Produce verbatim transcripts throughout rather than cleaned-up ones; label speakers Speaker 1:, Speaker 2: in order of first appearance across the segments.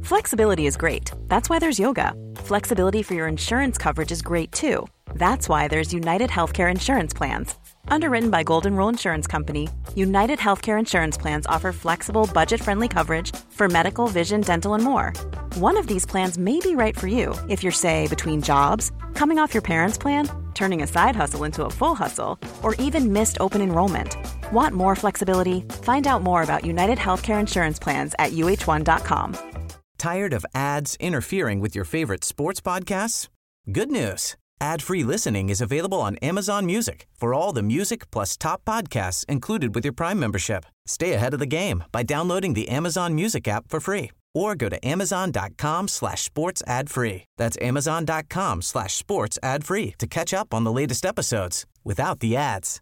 Speaker 1: Flexibility is great. That's why there's yoga. Flexibility for your insurance coverage is great too. That's why there's United Healthcare Insurance Plans. Underwritten by Golden Rule Insurance Company, United Healthcare Insurance Plans offer flexible, budget-friendly coverage for medical, vision, dental, and more. One of these plans may be right for you if you're, say, between jobs, coming off your parents' plan, turning a side hustle into a full hustle, or even missed open enrollment. Want more flexibility? Find out more about United Healthcare Insurance Plans at U H one dot com.
Speaker 2: Tired of ads interfering with your favorite sports podcasts? Good news. Ad-free listening is available on Amazon Music for all the music plus top podcasts included with your Prime membership. Stay ahead of the game by downloading the Amazon Music app for free or go to amazon.com slash sports ad free. That's amazon.com slash sports ad free to catch up on the latest episodes without the ads.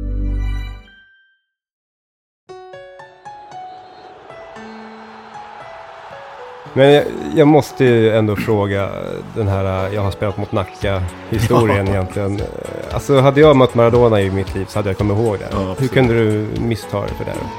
Speaker 3: Men jag, jag måste ju ändå fråga den här jag har spelat mot Nacka-historien ja. egentligen. Alltså hade jag mött Maradona i mitt liv så hade jag kommit ihåg det. Ja, hur kunde du missta det för det då?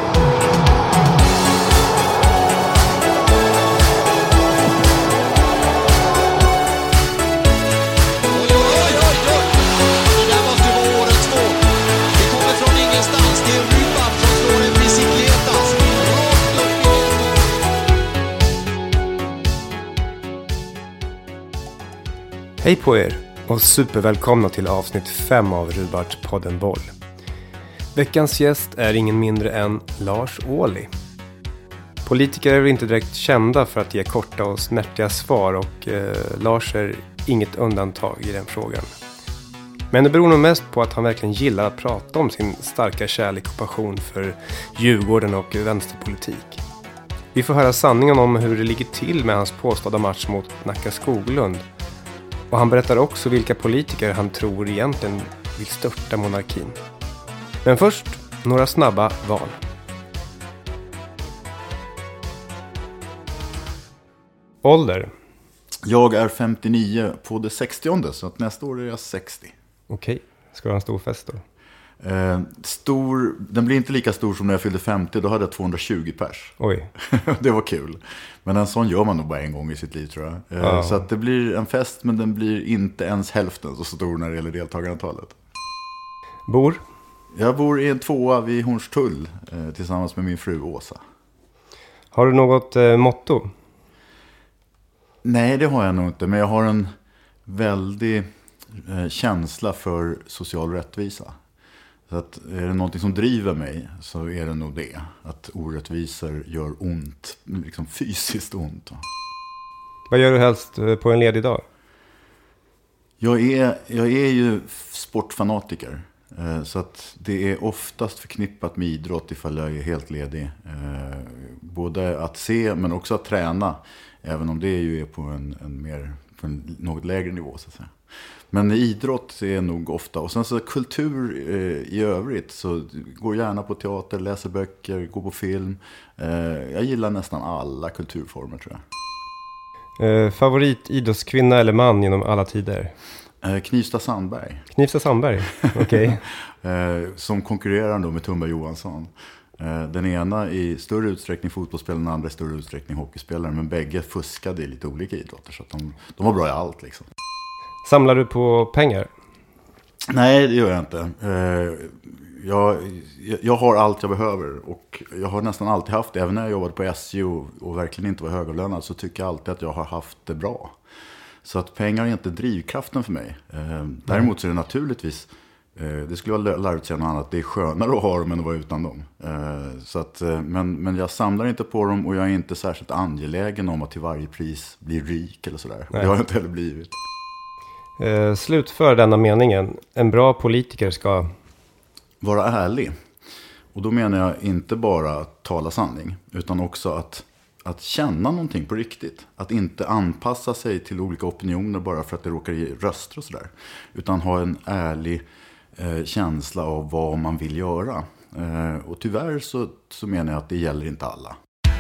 Speaker 3: Hej på er och supervälkomna till avsnitt fem av Rudbartspodden Boll. Veckans gäst är ingen mindre än Lars Ohly. Politiker är inte direkt kända för att ge korta och snärtiga svar och eh, Lars är inget undantag i den frågan. Men det beror nog mest på att han verkligen gillar att prata om sin starka kärlek och passion för Djurgården och vänsterpolitik. Vi får höra sanningen om hur det ligger till med hans påstådda match mot Nacka Skoglund. Och han berättar också vilka politiker han tror egentligen vill störta monarkin. Men först, några snabba val. Ålder?
Speaker 4: Jag är femtionio på det sextionde, så att nästa år är jag sextio.
Speaker 3: Okej, ska du ha en stor fest då?
Speaker 4: Eh, stor, den blir inte lika stor som när jag fyllde femtio, då hade jag tvåhundratjugo pers.
Speaker 3: Oj.
Speaker 4: Det var kul. Men en sån gör man nog bara en gång i sitt liv, tror jag. Eh,
Speaker 3: ja.
Speaker 4: Så att det blir en fest, men den blir inte ens hälften så stor när det gäller deltagarantalet.
Speaker 3: Bor?
Speaker 4: Jag bor i en tvåa vid Hornstull eh, tillsammans med min fru Åsa.
Speaker 3: Har du något eh, motto?
Speaker 4: Nej, det har jag nog inte. Men jag har en väldig eh, känsla för social rättvisa. Så att är det någonting som driver mig så är det nog det. Att orättvisor gör ont, liksom fysiskt ont.
Speaker 3: Vad gör du helst på en ledig dag?
Speaker 4: Jag är, jag är ju sportfanatiker. Så att det är oftast förknippat med idrott ifall jag är helt ledig. Både att se men också att träna. Även om det ju är på en, en, mer, på en något lägre nivå så att säga. Men idrott är nog ofta, och sen så kultur eh, i övrigt, så går gärna på teater, läser böcker, går på film. Eh, jag gillar nästan alla kulturformer, tror jag.
Speaker 3: Eh, favorit idrottskvinna eller man genom alla tider?
Speaker 4: Eh, Knivsta Sandberg.
Speaker 3: Knivsta Sandberg, okej.
Speaker 4: Okay. eh, som konkurrerar då med Tumba Johansson. Eh, den ena i större utsträckning fotbollsspelare, den andra i större utsträckning hockeyspelare. Men bägge fuskade i lite olika idrotter, så att de, de var bra i allt liksom.
Speaker 3: Samlar du på pengar?
Speaker 4: Nej, det gör jag inte. Jag, jag har allt jag behöver och jag har nästan alltid haft det. Även när jag jobbade på S J och, och verkligen inte var högavlönad så tycker jag alltid att jag har haft det bra. Så att pengar är inte drivkraften för mig. Däremot så är det naturligtvis, det skulle vara larvigt att säga något annat, det är skönare att ha dem än att vara utan dem. Så att, men, men jag samlar inte på dem och jag är inte särskilt angelägen om att till varje pris bli rik eller sådär. Det har jag inte heller blivit.
Speaker 3: Eh, slutför denna meningen. En bra politiker ska
Speaker 4: vara ärlig. Och då menar jag inte bara att tala sanning, utan också att, att känna någonting på riktigt. Att inte anpassa sig till olika opinioner bara för att det råkar ge röster och sådär. Utan ha en ärlig eh, känsla av vad man vill göra. Eh, och tyvärr så, så menar jag att det gäller inte alla.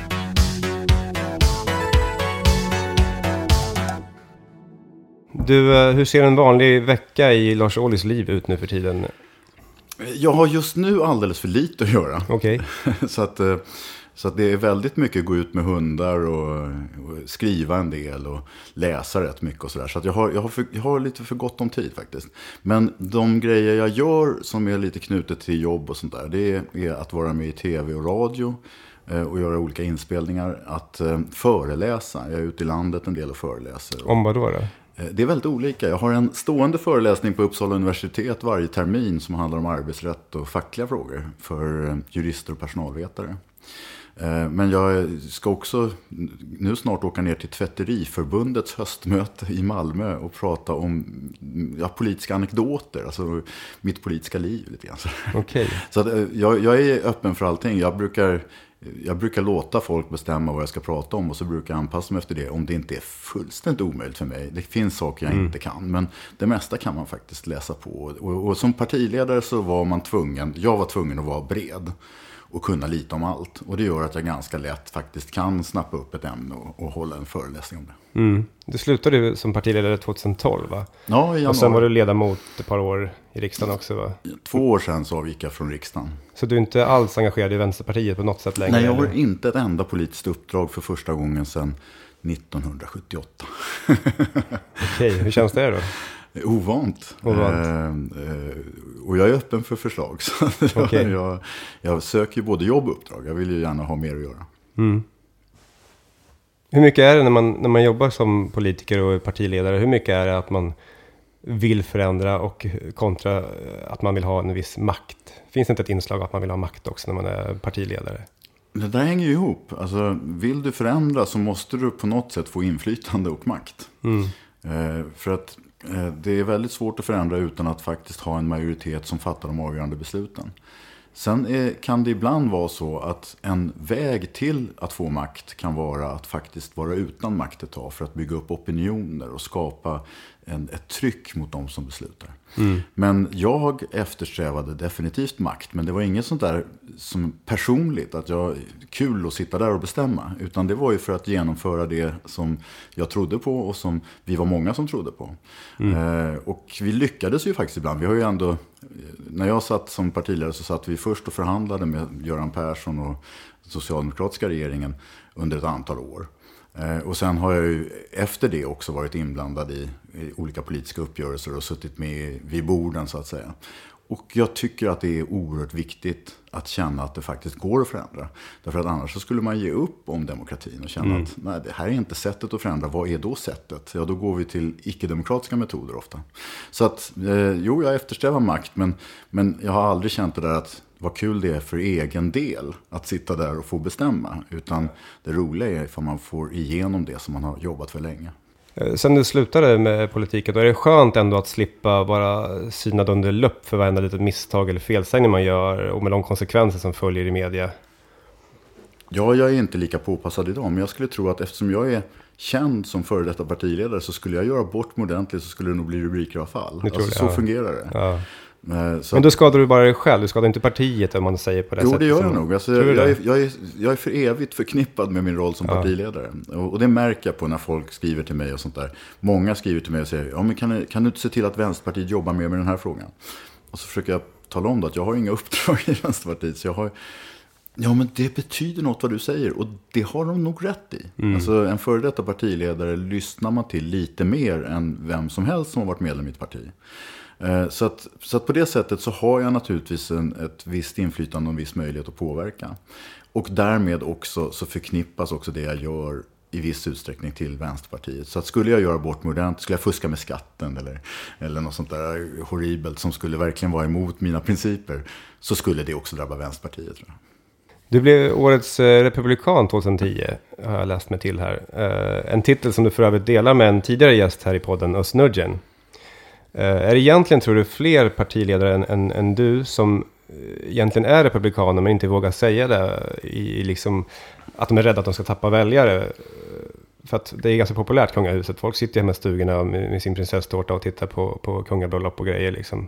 Speaker 3: Du, hur ser en vanlig vecka i Lars Ohlys liv ut nu för tiden?
Speaker 4: Jag har just nu alldeles för lite att göra.
Speaker 3: Okej.
Speaker 4: Så att Så att det är väldigt mycket gå ut med hundar och, och skriva en del och läsa rätt mycket och sådär. Så att jag har, jag, har för, jag har lite för gott om tid faktiskt. Men de grejer jag gör som är lite knutet till jobb och sånt där, det är, är att vara med i tv och radio eh, och göra olika inspelningar. Att eh, föreläsa. Jag är ute i landet en del och föreläser.
Speaker 3: Om vad då då?
Speaker 4: Det är väldigt olika. Jag har en stående föreläsning på Uppsala universitet varje termin som handlar om arbetsrätt och fackliga frågor för jurister och personalvetare. Men jag ska också nu snart åka ner till Tvätteriförbundets höstmöte i Malmö och prata om ja, politiska anekdoter, alltså mitt politiska liv lite grann.
Speaker 3: Okay.
Speaker 4: Så att jag, jag är öppen för allting. Jag brukar... Jag brukar låta folk bestämma vad jag ska prata om och så brukar jag anpassa mig efter det om det inte är fullständigt omöjligt för mig. Det finns saker jag mm. inte kan, men det mesta kan man faktiskt läsa på. Och, och som partiledare så var man tvungen, jag var tvungen att vara bred och kunna lite om allt. Och det gör att jag ganska lätt faktiskt kan snappa upp ett ämne och, och hålla en föreläsning om det.
Speaker 3: Mm. Du slutade som partiledare tjugohundratolv, va?
Speaker 4: Ja, i januari.
Speaker 3: Och sen var du ledamot ett par år i riksdagen också, va?
Speaker 4: Två år sedan så avgick jag från riksdagen.
Speaker 3: Så du är inte alls engagerad i Vänsterpartiet på något sätt längre?
Speaker 4: Nej, jag har
Speaker 3: eller?
Speaker 4: inte ett enda politiskt uppdrag för första gången sedan nittonhundrasjuttioåtta.
Speaker 3: Okej, hur känns det då?
Speaker 4: Ovant.
Speaker 3: Ovant.
Speaker 4: Eh, eh, och jag är öppen för förslag. Så
Speaker 3: okay.
Speaker 4: jag, jag söker ju både jobb och uppdrag. Jag vill ju gärna ha mer att göra.
Speaker 3: Mm. Hur mycket är det när man, när man jobbar som politiker och partiledare? Hur mycket är det att man vill förändra och kontra att man vill ha en viss makt? Finns det inte ett inslag att man vill ha makt också när man är partiledare?
Speaker 4: Det där hänger ju ihop. Alltså, vill du förändra så måste du på något sätt få inflytande och makt. Mm. Eh, för att eh, det är väldigt svårt att förändra utan att faktiskt ha en majoritet som fattar de avgörande besluten. Sen är, kan det ibland vara så att en väg till att få makt kan vara att faktiskt vara utan makt ett tag för att bygga upp opinioner och skapa en, ett tryck mot de som beslutar. Mm. Men jag eftersträvade definitivt makt, men det var inget sånt där som personligt att jag kul att sitta där och bestämma, utan det var ju för att genomföra det som jag trodde på och som vi var många som trodde på. Mm. Eh, och vi lyckades ju faktiskt ibland. Vi har ju ändå, när jag satt som partiledare så satt vi först och förhandlade med Göran Persson och socialdemokratiska regeringen under ett antal år. Eh, och sen har jag ju efter det också varit inblandad i, i olika politiska uppgörelser och suttit med vid borden så att säga. Och jag tycker att det är oerhört viktigt att känna att det faktiskt går att förändra. Därför att annars så skulle man ge upp om demokratin och känna mm. att nej, det här är inte sättet att förändra. Vad är då sättet? Ja, då går vi till icke-demokratiska metoder ofta. Så att, eh, jo, jag eftersträvar makt, men, men jag har aldrig känt det där att vad kul det är för egen del att sitta där och få bestämma. Utan det roliga är ifall man får igenom det som man har jobbat för länge.
Speaker 3: Sen du slutade med politiken, då är det skönt ändå att slippa vara synad under lupp för varenda litet misstag eller felsägning man gör och med de konsekvenser som följer i media.
Speaker 4: Ja, jag är inte lika påpassad idag, men jag skulle tro att eftersom jag är känd som före detta partiledare så skulle jag göra bort mig ordentligt så skulle det nog bli rubriker av fall. Alltså, det, så ja. fungerar det. Ja. Så
Speaker 3: men då skadar du bara dig själv, du skadar inte partiet om man säger på det
Speaker 4: jo,
Speaker 3: sättet.
Speaker 4: Jo, det gör
Speaker 3: som...
Speaker 4: jag nog. Alltså, jag, jag, är, jag, är, jag är för evigt förknippad med min roll som ja. partiledare. Och, och det märker jag på när folk skriver till mig och sånt där. Många skriver till mig och säger, ja, men kan, kan du inte se till att Vänsterpartiet jobbar mer med den här frågan? Och så försöker jag tala om det, att jag har inga uppdrag i Vänsterpartiet. Så jag har, ja, men det betyder något vad du säger. Och det har de nog rätt i. Mm. Alltså, en före detta partiledare lyssnar man till lite mer än vem som helst som har varit medlem i ett parti. Så att, så att på det sättet så har jag naturligtvis en, ett visst inflytande och en viss möjlighet att påverka. Och därmed också så förknippas också det jag gör i viss utsträckning till Vänsterpartiet. Så att skulle jag göra bort modernt, skulle jag fuska med skatten eller, eller något sånt där horribelt som skulle verkligen vara emot mina principer, så skulle det också drabba Vänsterpartiet, tror jag. Du
Speaker 3: blev årets republikan tjugohundratio, har jag läst mig till här. En titel som du för övrigt delar med en tidigare gäst här i podden, Özz Nujen. Är det egentligen, tror du, fler partiledare än, än, än du som egentligen är republikaner men inte vågar säga det i, i liksom, att de är rädda att de ska tappa väljare? För att det är ganska populärt, kungahuset. Folk sitter hemma i stugorna med, med sin prinsesstårta och tittar på, på kungabröllop och grejer. Liksom.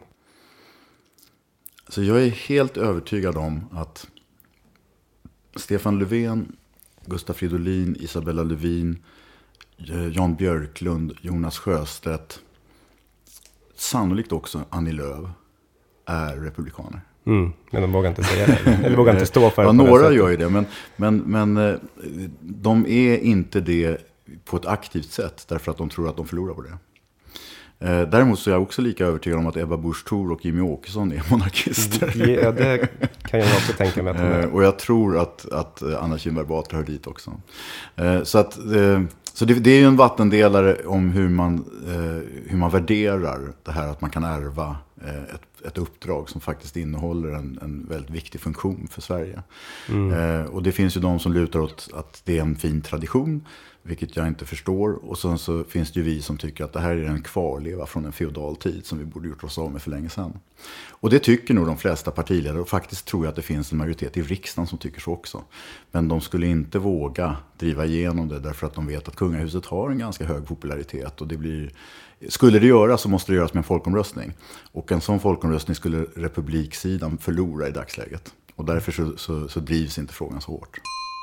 Speaker 4: Så jag är helt övertygad om att Stefan Löfven, Gustaf Fridolin, Isabella Lövin, Jan Björklund, Jonas Sjöstedt, sannolikt också Annie Lööf, är republikaner.
Speaker 3: Mm, men de vågar inte säga det. Eller vågar inte stå för det.
Speaker 4: Ja, några gör ju det. Men, men, men de är inte det på ett aktivt sätt. Därför att de tror att de förlorar på det. Däremot så är jag också lika övertygad om att Ebba Busch Thor och Jimmy Åkesson är monarkister.
Speaker 3: Ja, det kan jag också tänka mig. Att de är.
Speaker 4: Och jag tror att, att Anna Kinberg Batra hör dit också. Så, att, så det, det är ju en vattendelare om hur man, hur man värderar det här att man kan ärva ett, ett uppdrag som faktiskt innehåller en, en väldigt viktig funktion för Sverige. Mm. Och det finns ju de som lutar åt att det är en fin tradition, vilket jag inte förstår. Och sen så finns det ju vi som tycker att det här är en kvarleva från en feodal tid som vi borde gjort oss av med för länge sedan. Och det tycker nog de flesta partiledare, och faktiskt tror jag att det finns en majoritet i riksdagen som tycker så också. Men de skulle inte våga driva igenom det därför att de vet att kungahuset har en ganska hög popularitet. Och det blir, skulle det göra så måste det göras med en folkomröstning. Och en sån folkomröstning skulle republiksidan förlora i dagsläget. Och därför så, så, så drivs inte frågan så hårt.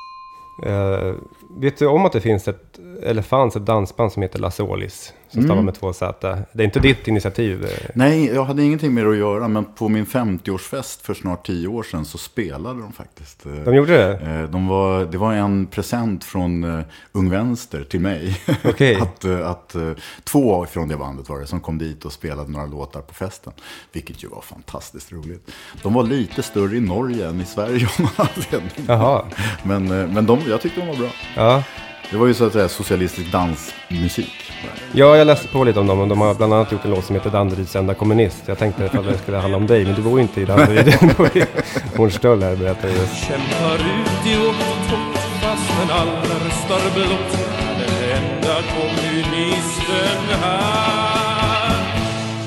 Speaker 3: Uh, vet du om att det finns ett, eller fanns ett dansband som heter Lasse Åhlis som stavar mm. med två Z? Det är inte ditt initiativ?
Speaker 4: Nej, jag hade ingenting med det att göra, men på min femtioårsfest för snart tio år sedan så spelade de faktiskt.
Speaker 3: De gjorde det?
Speaker 4: De var, det var en present från uh, Ung Vänster till mig.
Speaker 3: Okay.
Speaker 4: att, uh, att, uh, två från det bandet var det som kom dit och spelade några låtar på festen, vilket ju var fantastiskt roligt. De var lite större i Norge än i Sverige av någon anledning.
Speaker 3: Jaha.
Speaker 4: Men, uh, men de, jag tyckte de var bra.
Speaker 3: Ja.
Speaker 4: Det var ju så att säga socialistisk dansmusik.
Speaker 3: Ja, jag läste på lite om dem, och de har bland annat gjort en låt som heter Danderyds enda kommunist. Jag tänkte att det skulle handla om dig, men du bor inte i Danderyd. Hornstull här berättar ju.
Speaker 5: Kämpar ut i åkt fast en alla röstar blått. Den enda kommunisten här.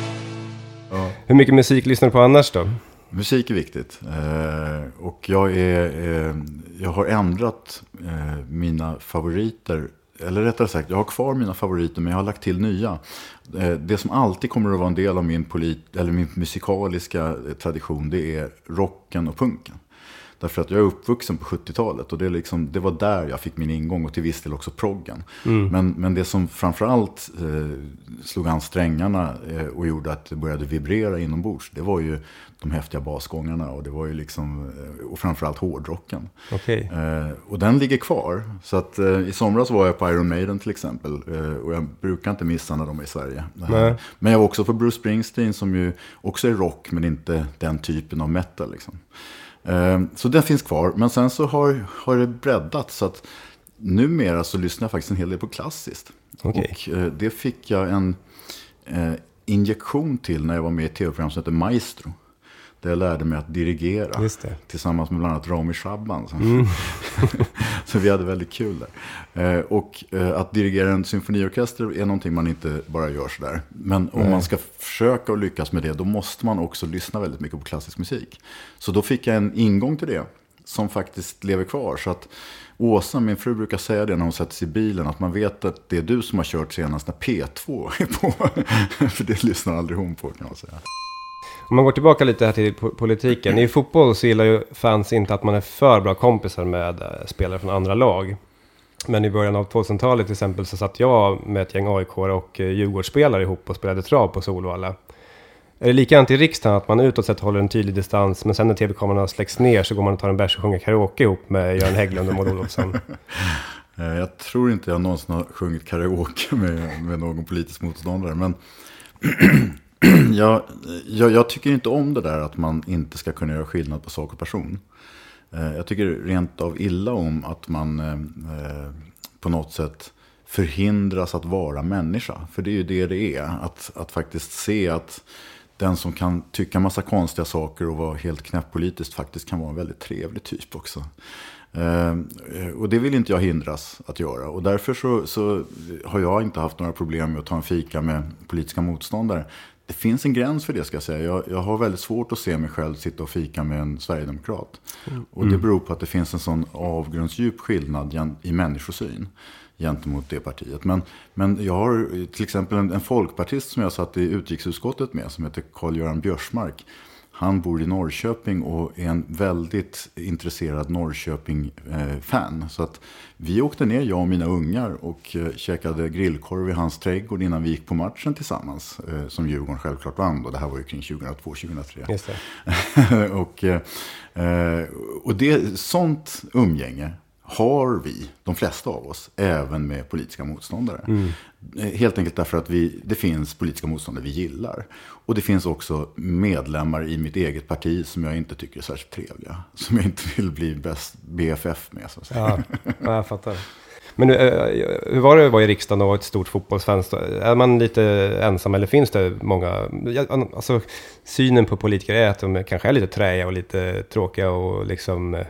Speaker 3: Ja. Hur mycket musik lyssnar du på annars då?
Speaker 4: Musik är viktigt. Eh, och jag, är, eh, jag har ändrat eh, mina favoriter. Eller rättare sagt, jag har kvar mina favoriter, men jag har lagt till nya. Eh, det som alltid kommer att vara en del av min, polit- eller min musikaliska tradition, det är rocken och punken. Därför att jag är uppvuxen på sjuttiotalet och det, är liksom, det var där jag fick min ingång, och till viss del också proggen. Mm. Men, men det som framförallt eh, slog an strängarna eh, och gjorde att det började vibrera inombords, det var ju de häftiga basgångarna, och det var ju liksom, och framförallt hårdrocken.
Speaker 3: Okay.
Speaker 4: Eh, och den ligger kvar. Så att eh, i somras var jag på Iron Maiden till exempel, eh, och jag brukar inte missa när de är i Sverige. Eh, men jag var också på Bruce Springsteen, som ju också är rock, men inte den typen av metal liksom. Så den finns kvar, men sen så har, har det breddat, så att numera så lyssnar jag faktiskt en hel del på klassiskt.
Speaker 3: Okay.
Speaker 4: Och eh, det fick jag en eh, injektion till när jag var med i ett tv-program som heter Maestro. Där jag lärde mig att dirigera.
Speaker 3: Just det.
Speaker 4: Tillsammans med bland annat Rami Shaban.
Speaker 3: Mm.
Speaker 4: Så vi hade väldigt kul där. Eh, och eh, att dirigera en symfoniorkester är någonting man inte bara gör sådär. Men om Nej. man ska försöka och lyckas med det, då måste man också lyssna väldigt mycket på klassisk musik. Så då fick jag en ingång till det som faktiskt lever kvar. Så att Åsa, min fru, brukar säga det när hon sätter sig i bilen, att man vet att det är du som har kört senast när P två är på. För det lyssnar aldrig hon på, kan man säga.
Speaker 3: Om man går tillbaka lite här till politiken. I fotboll så gillar ju fans inte att man är för bra kompisar med spelare från andra lag. Men i början av tvåtusentalet till exempel så satt jag med ett gäng A I K och Djurgårdsspelare ihop och spelade trav på Solvalla. Är det likadant i riksdagen att man utåt sett håller en tydlig distans, men sen när tv-kamerorna släcks ner så går man och tar en bärs och sjunger karaoke ihop med Göran Hägglund och Maud Olofsson?
Speaker 4: Jag tror inte jag någonsin har sjungit karaoke med, med någon politisk motståndare, men jag, jag, jag tycker inte om det där att man inte ska kunna göra skillnad på sak och person. Jag tycker rent av illa om att man eh, på något sätt förhindras att vara människa. För det är ju det det är. Att, att faktiskt se att den som kan tycka massa konstiga saker och vara helt knäpppolitiskt faktiskt kan vara en väldigt trevlig typ också. Eh, och det vill inte jag hindras att göra. Och därför så, så har jag inte haft några problem med att ta en fika med politiska motståndare. Det finns en gräns för det, ska jag säga. Jag, jag har väldigt svårt att se mig själv sitta och fika med en Sverigedemokrat. Mm. Och det beror på att det finns en sån avgrundsdjup skillnad i människosyn gentemot det partiet. Men, men jag har till exempel en, en folkpartist som jag satt i utrikesutskottet med, som heter Carl-Göran Björsmark. Han bor i Norrköping och är en väldigt intresserad Norrköping-fan. Så att vi åkte ner, jag och mina ungar, och käkade grillkorv i hans trädgård innan vi gick på matchen tillsammans. Som Djurgården självklart vann då. Det här var ju kring tjugohundratvå tjugohundratre.
Speaker 3: Just det.
Speaker 4: och, och det, sånt umgänge har vi, de flesta av oss, även med politiska motståndare. Mm. Helt enkelt därför att vi, det finns politiska motståndare vi gillar. Och det finns också medlemmar i mitt eget parti som jag inte tycker är särskilt trevliga. Som jag inte vill bli bäst B F F med, så att säga.
Speaker 3: Ja, jag fattar. Men hur var det att vara i riksdagen och vara ett stort fotbollsfan? Är man lite ensam eller finns det många? Alltså, synen på politiker är att de kanske är lite träiga och lite tråkiga och liksom...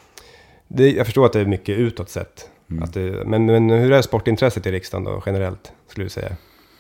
Speaker 3: Det, jag förstår att det är mycket utåt sett. Mm. Att det, men, men hur är sportintresset i riksdagen då, generellt, skulle du säga?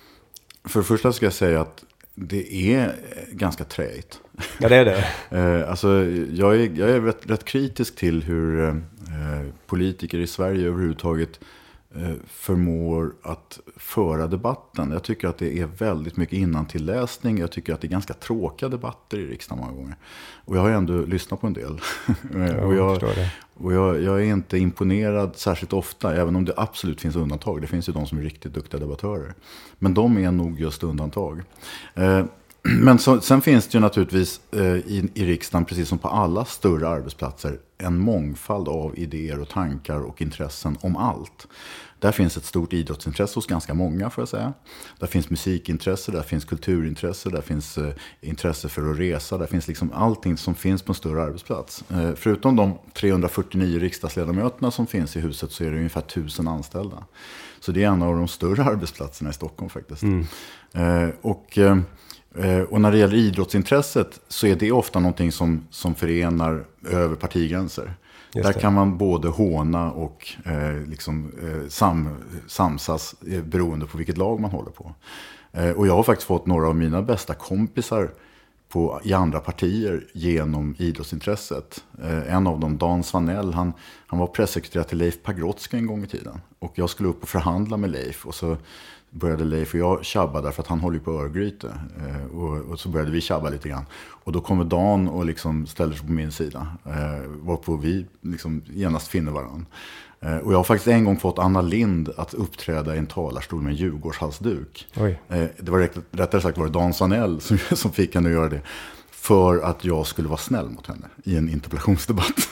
Speaker 4: För det första ska jag säga att det är ganska träigt.
Speaker 3: Ja, det är det.
Speaker 4: eh, alltså, jag är, jag är rätt, rätt kritisk till hur eh, politiker i Sverige överhuvudtaget eh, förmår att föra debatten. Jag tycker att det är väldigt mycket innantilläsning. Jag tycker att det är ganska tråkiga debatter i riksdagen många gånger. Och jag har ändå lyssnat på en del.
Speaker 3: Ja,
Speaker 4: och jag,
Speaker 3: jag
Speaker 4: och jag, jag är inte imponerad särskilt ofta, även om det absolut finns undantag. Det finns ju de som är riktigt duktiga debattörer. Men de är nog just undantag. Eh, men så, sen finns det ju naturligtvis eh, i, i riksdagen, precis som på alla större arbetsplatser, en mångfald av idéer och tankar och intressen om allt. Där finns ett stort idrottsintresse hos ganska många, får jag säga. Där finns musikintresse, där finns kulturintresse, där finns eh, intresse för att resa. Där finns liksom allting som finns på en större arbetsplats. Eh, förutom de trehundrafyrtionio riksdagsledamöterna som finns i huset så är det ungefär tusen anställda. Så det är en av de större arbetsplatserna i Stockholm faktiskt. Mm. Eh, och... Eh, Och när det gäller idrottsintresset så är det ofta någonting som, som förenar över partigränser. Där kan man både håna och eh, liksom, eh, sam, samsas eh, beroende på vilket lag man håller på. Eh, och jag har faktiskt fått några av mina bästa kompisar på, i andra partier genom idrottsintresset. Eh, en av dem, Dan Svanell, han, han var pressekreterare till Leif Pagrotsky en gång i tiden. Och jag skulle upp och förhandla med Leif och så började Leif och jag tjabba därför att han håller på Örgryte. Eh, och, och så började vi tjabba lite grann. Och då kommer Dan och liksom ställer sig på min sida. Eh, varpå vi liksom genast finner varandra. Eh, och jag har faktiskt en gång fått Anna Lind att uppträda i en talarstol med en Djurgårdshalsduk. Oj. Eh, det var rätt, rättare sagt var det Dan Svanell som, som fick henne att göra det. För att jag skulle vara snäll mot henne i en interpellationsdebatt.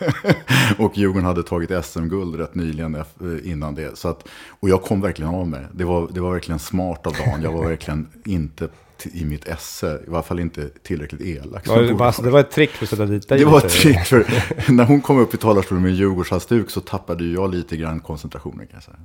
Speaker 4: Och Djurgården hade tagit S M-guld rätt nyligen innan det. Så att, och jag kom verkligen av mig. Det var, det var verkligen smart av Dan. Jag var verkligen inte i mitt esse, i varje fall inte tillräckligt elak.
Speaker 3: Ja, det, var, det var ett trick för att sätta dit dig.
Speaker 4: Det var ett trick för när hon kom upp i talarstolen med en Djurgårdshalsduk så tappade jag lite grann koncentrationen, kan jag säga.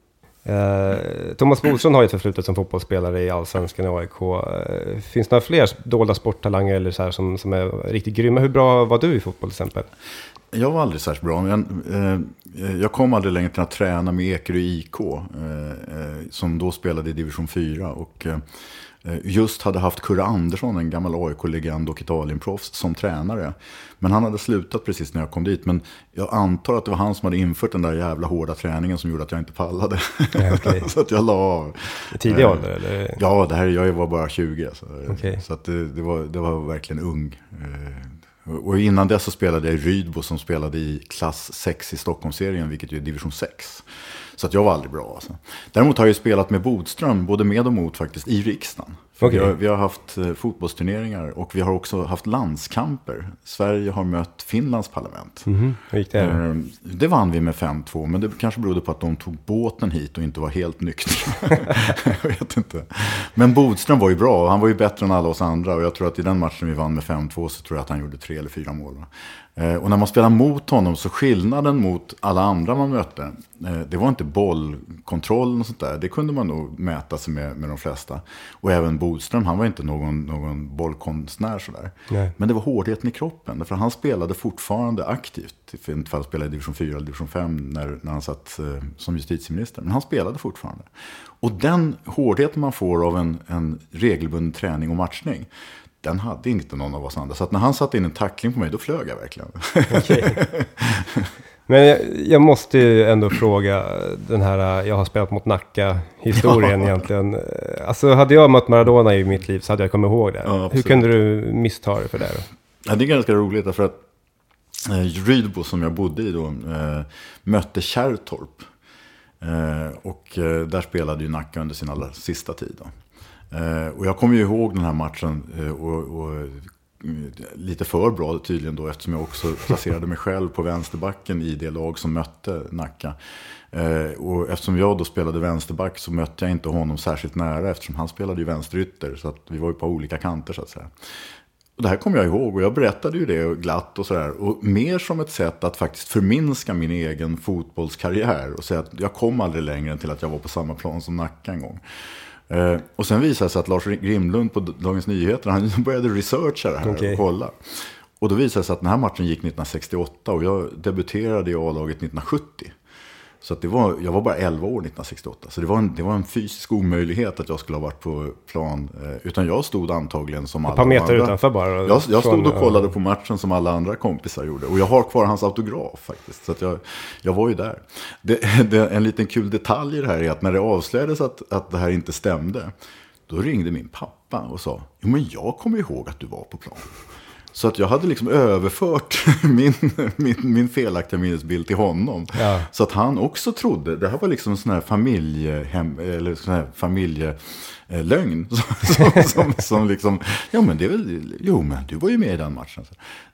Speaker 3: Eh, Thomas Bodström har ju ett förflutet som fotbollsspelare i Allsvenskan och A I K. Eh, finns det några fler dolda sporttalanger eller så här som, som är riktigt grymma? Hur bra var du i fotboll till exempel?
Speaker 4: Jag var aldrig särskilt bra. Men, eh, jag kom aldrig längre till att träna med Ekerö I K eh, som då spelade i division fyra och eh, just hade haft Kurre Andersson, en gammal A I K-legend och Italienproffs, som tränare. Men han hade slutat precis när jag kom dit. Men jag antar att det var han som hade infört den där jävla hårda träningen som gjorde att jag inte pallade. Ja, okay. Så att jag la av.
Speaker 3: I tidig ålder? Eller?
Speaker 4: Ja, det här, jag var bara tjugo. Så,
Speaker 3: okay.
Speaker 4: så att det, det, var, det var verkligen ung. Och innan dess så spelade jag i Rydbo som spelade i klass sex i Stockholmsserien, vilket ju är division sex. Så att jag var aldrig bra. Alltså. Däremot har jag ju spelat med Bodström, både med och mot faktiskt, i riksdagen. Okay. Vi, har, vi har haft eh, fotbollsturneringar och vi har också haft landskamper. Sverige har mött Finlands parlament.
Speaker 3: Mm-hmm. Hur gick det?
Speaker 4: Eh, det vann vi med fem två, men det kanske berodde på att de tog båten hit och inte var helt nyktra. Jag vet inte. Men Bodström var ju bra, han var ju bättre än alla oss andra. Och jag tror att i den matchen vi vann med fem två så tror jag att han gjorde tre eller fyra mål. Eh, och när man spelar mot honom så skillnaden mot alla andra man mötte, eh, det var inte bollkontroll och sånt där. Det kunde man nog mäta sig med, med de flesta. Och även Bodström, han var inte någon, någon bollkonstnär sådär. Nej. Men det var hårdheten i kroppen. För han spelade fortfarande aktivt. För inte för att spela i division fyra eller division fem när, när han satt eh, som justitieminister. Men han spelade fortfarande. Och den hårdheten man får av en, en regelbunden träning och matchning, den hade inte någon av oss andra. Så att när han satte in en tackling på mig, då flög jag verkligen.
Speaker 3: Okay. Men jag, jag måste ju ändå fråga den här jag har spelat mot Nacka-historien ja. egentligen. Alltså hade jag mött Maradona i mitt liv så hade jag kommit ihåg det. Ja, hur kunde du missta det för det då?
Speaker 4: Ja, det är ganska roligt därför att eh, Rydbo som jag bodde i då eh, mötte Kärrtorp. Eh, och eh, där spelade ju Nacka under sin allra sista tid då. Eh, och jag kommer ju ihåg den här matchen eh, och... och lite för bra tydligen då eftersom jag också placerade mig själv på vänsterbacken i det lag som mötte Nacka. Eh, och eftersom jag då spelade vänsterback så mötte jag inte honom särskilt nära eftersom han spelade ju vänsterytter så att vi var ju på olika kanter så att säga. Och det här kommer jag ihåg och jag berättade ju det glatt och sådär. Och mer som ett sätt att faktiskt förminska min egen fotbollskarriär och säga att jag kom aldrig längre än till att jag var på samma plan som Nacka en gång. Uh, och sen visade det sig att Lars Grimlund på Dagens Nyheter, han började researcha det här okay. och kolla. Och då visade det sig att den här matchen gick nittonhundrasextioåtta och jag debuterade i A-laget nittonhundrasjuttio. Så att det var, jag var bara elva år nittonhundrasextioåtta. Så det var, en, det var en fysisk omöjlighet att jag skulle ha varit på plan. Eh, utan jag stod antagligen som alla
Speaker 3: andra. Ett par meter
Speaker 4: andra.
Speaker 3: utanför bara.
Speaker 4: Jag, jag stod och kollade på matchen som alla andra kompisar gjorde. Och jag har kvar hans autograf faktiskt. Så att jag, jag var ju där. Det, det, en liten kul detalj i det här är att när det avslöjades att, att det här inte stämde. Då ringde min pappa och sa, jo men jag kommer ihåg att du var på plan. Så att jag hade liksom överfört min, min, min felaktiga minnesbild till honom. Ja. Så att han också trodde, det här var liksom en sån här familjehem, eller sån här familjelögn. Som, som, som liksom, ja men det är väl, jo men du var ju med i den matchen.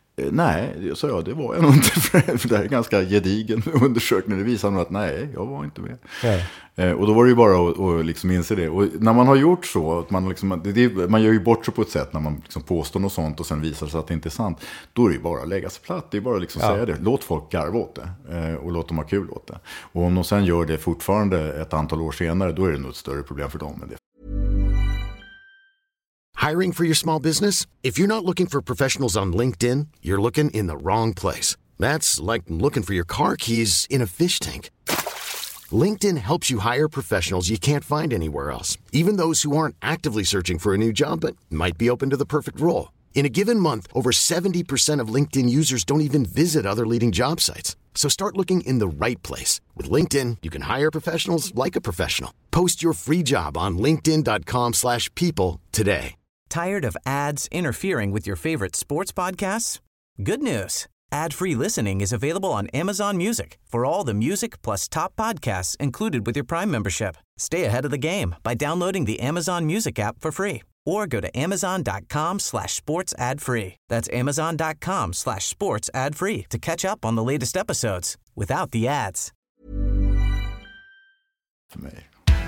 Speaker 4: Nej, sa jag, det var jag nog inte. För det här är ganska gedigen undersökning. Det visar nog att nej, jag var inte med. Ja. Eh, och då var det ju bara att, att liksom inse det. Och när man har gjort så, att man, liksom, det, det, man gör ju bort sig på ett sätt när man liksom påstår något sånt och sen visar sig att det inte är sant. Då är det ju bara att lägga sig platt. Det är bara att liksom ja. säga det. Låt folk garva åt det. Eh, och låt dem ha kul åt det. Och om de sen gör det fortfarande ett antal år senare, då är det nog ett större problem för dem än det.
Speaker 6: Hiring for your small business? If you're not looking for professionals on LinkedIn, you're looking in the wrong place. That's like looking for your car keys in a fish tank. LinkedIn helps you hire professionals you can't find anywhere else, even those who aren't actively searching for a new job but might be open to the perfect role. In a given month, over seventy percent of LinkedIn users don't even visit other leading job sites. So start looking in the right place. With LinkedIn, you can hire professionals like a professional. Post your free job on linkedin dot com slash people today.
Speaker 2: Tired of ads interfering with your favorite sports podcasts? Good news. Ad-free listening is available on Amazon Music for all the music plus top podcasts included with your Prime membership. Stay ahead of the game by downloading the Amazon Music app for free or go to amazon dot com slash sports ad free. That's amazon dot com slash sports ad free to catch up on the latest episodes without the ads.
Speaker 4: För mig.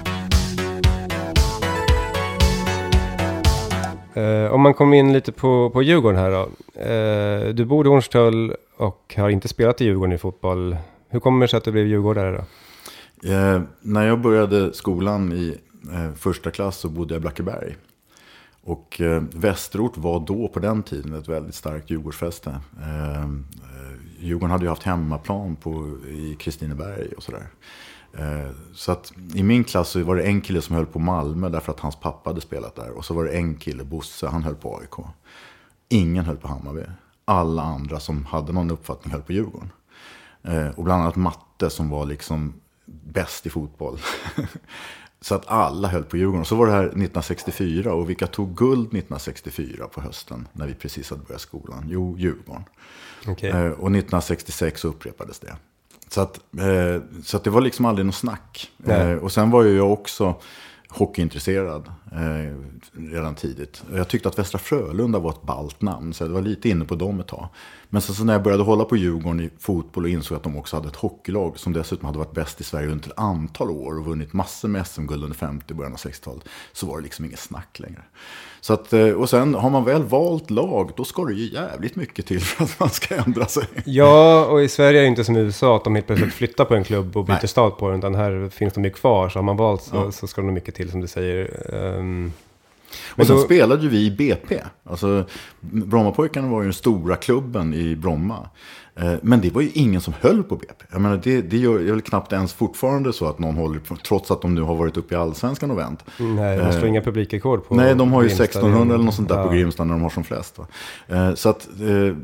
Speaker 3: Uh, om man kommer in lite på, på Djurgården här då. Uh, du bor i Hornstull och har inte spelat i Djurgården i fotboll. Hur kommer det sig att du blev djurgårdare då?
Speaker 4: Uh, när jag började skolan i uh, första klass så bodde jag i Blackeberg. Och uh, Västerort var då på den tiden ett väldigt starkt Djurgårdsfäste. Uh, uh, Djurgården hade ju haft hemmaplan på, i Kristineberg och sådär. Så att i min klass så var det en kille som höll på Malmö därför att hans pappa hade spelat där. Och så var det en kille, Bosse, han höll på A I K. Ingen höll på Hammarby. Alla andra som hade någon uppfattning höll på Djurgården. Och bland annat Matte som var liksom bäst i fotboll. Så att alla höll på Djurgården. Så var det här nittonhundrasextiofyra och vilka tog guld nittonhundrasextiofyra på hösten när vi precis hade börjat skolan? Jo, Djurgården. Okay. Och nittonhundrasextiosex upprepades det. Så att, eh, så att det var liksom aldrig något snack. Eh, och sen var ju jag också hockeyintresserad eh, redan tidigt. Jag tyckte att Västra Frölunda var ett ballt namn. Så jag var lite inne på dem ett tag. Men så, så när jag började hålla på Djurgården i fotboll och insåg att de också hade ett hockeylag som dessutom hade varit bäst i Sverige under ett antal år och vunnit massor med S M-guld under femtio början av sextiotalet, så var det liksom inget snack längre. Så att, och sen har man väl valt lag, då ska det ju jävligt mycket till för att man ska ändra sig.
Speaker 3: Ja, och i Sverige är det inte som i U S A att de helt plötsligt flyttar på en klubb och byter Nej. stad på den, utan här finns de ju kvar, så har man valt så, ja. så ska det nog mycket till som du säger. Um...
Speaker 4: Och sen då spelade ju vi i B P. Alltså, Brommapojkarna var ju den stora klubben i Bromma. Men det var ju ingen som höll på B P. Jag menar, det, det gör väl knappt ens fortfarande så att någon håller på, trots att de nu har varit uppe i Allsvenskan och vänt.
Speaker 3: Nej, de slår eh, inga publikrekord på.
Speaker 4: Nej, de har ju sextonhundra eller något sånt där ja. på Grimstad när de har som flest. Va? Eh, så att... Eh,